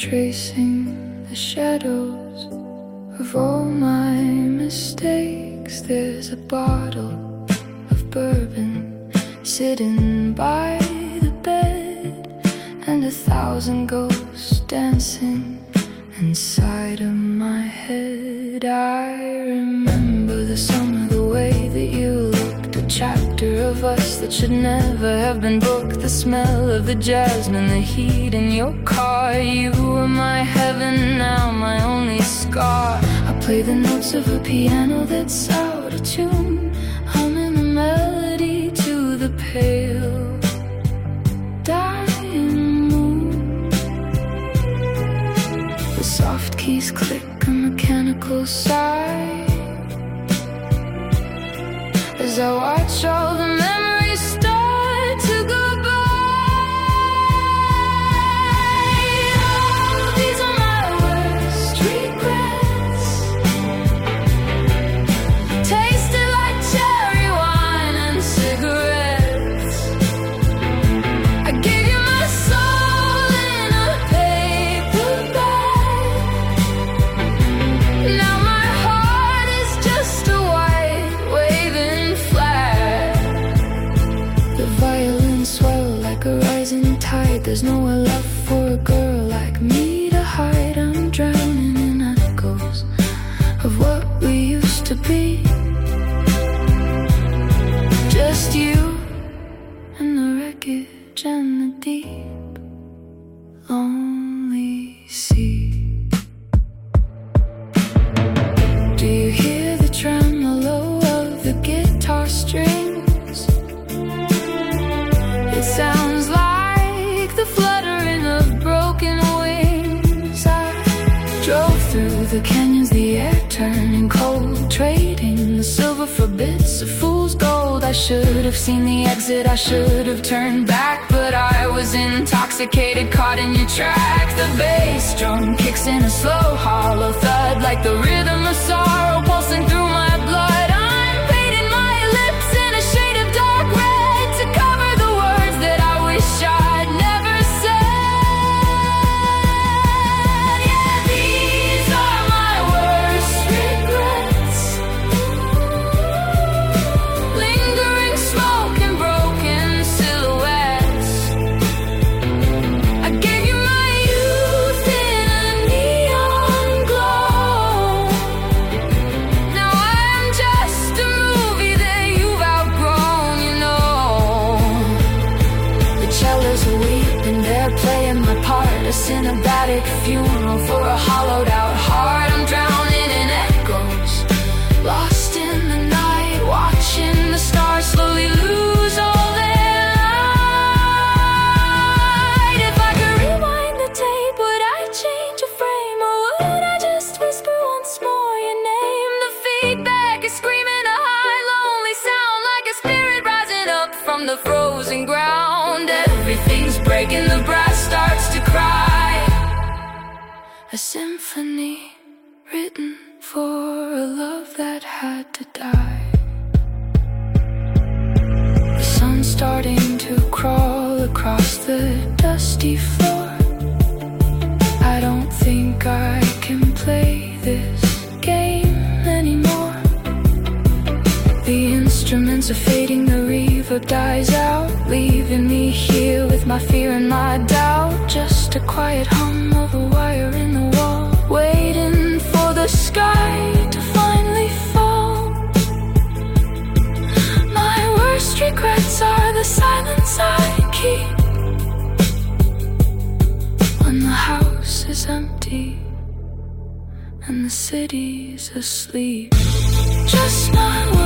tracing the shadows of all my mistakes. There's a bottle of bourbon sitting by the bed, and 1,000 ghosts dancing inside of my head. I remember the summer, the way that you looked, a chapter of us that should never have been booked. The smell of the jasmine, the heat in your car. You were my heaven, now my only scar. I play the notes of a piano that's out of tune, humming a melody to the pale dying moon. The soft keys click, a mechanical sigh as I watch all the memories start to go by. Oh, these are my worst regrets, tasted like cherry wine and cigarettes. I gave you my soul in a paper bag. Now my heart is just a white waving flag. The violins swell like a rising tide. There's nowhere left for a girl like me to hide. I'm drowning in echoes of what we used to be. Just you and the wreckage and the deep, lonely sea. Do you hear the tremolo of the guitar strings? It sounds like the fluttering of broken wings. I drove through the canyons, the air turning cold, trading the silver for bits of fool's gold. I should have seen the exit, I should have turned back, but I was intoxicated, caught in your track. The bass drum kicks in a slow, hollow thud, like the rhythm of sorrow pulsing through my blood. I'm painting my lips in a shade of dark red to cover the words that I wish I'd never said. Yeah, these are my worst regrets, lingering smoke and broken silhouettes. I gave you my youth in a neon glow. Now I'm just a movie that you've outgrown, you know. The cellos are weeping, they're playing my part, a cinematic funeral for a hollowed out heart. I'm drowning in echoes, lost in the night, watching the stars slowly lose all their light. If I could rewind the tape, would I change a frame, or would I just whisper once more your name? The feedback is screaming a high, lonely sound, like a spirit rising up from the frozen ground. Everything's breaking, the brass starts to cry. A symphony written for a love that had to die. The sun's starting to crawl across the dusty floor. I don't think I can play this game anymore. The instruments are fading, the reverb dies out, leaving me here with my fear and my doubt. Just a quiet hum of a wire in the wall, waiting for the sky to finally fall. My worst regrets are the silence I keep when the house is empty and the city's asleep. Just my